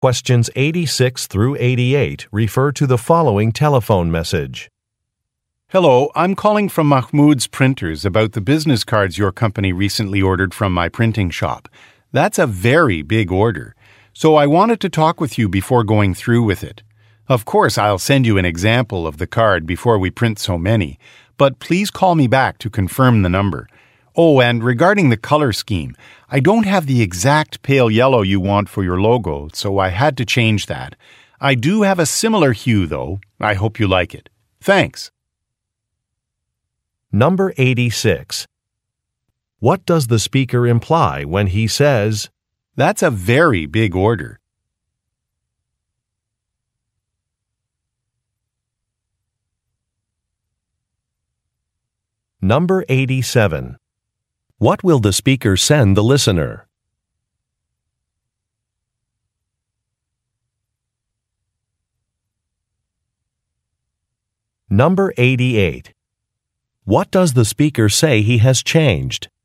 Questions 86 through 88 refer to the following telephone message. Hello, I'm calling from Mahmoud's Printers about the business cards your company recently ordered from my printing shop. That's a very big order, so I wanted to talk with you before going through with it. Of course, I'll send you an example of the card before we print so many, but please call me back to confirm the number. Oh, and regarding the color scheme, I don't have the exact pale yellow you want for your logo, so I had to change that. I do have a similar hue, though. I hope you like it. Thanks. Number 86. What does the speaker imply when he says, That's a very big order. Number 87. What will the speaker send the listener? Number 88. What does the speaker say he has changed?